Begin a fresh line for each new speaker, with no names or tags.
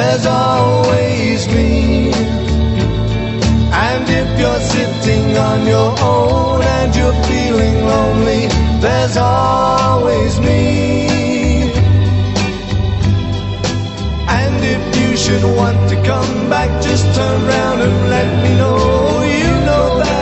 there's always me. And if you're sitting on your own and you're feeling lonely, there's always me. And if you should want to come back, just turn round and let me know. You know that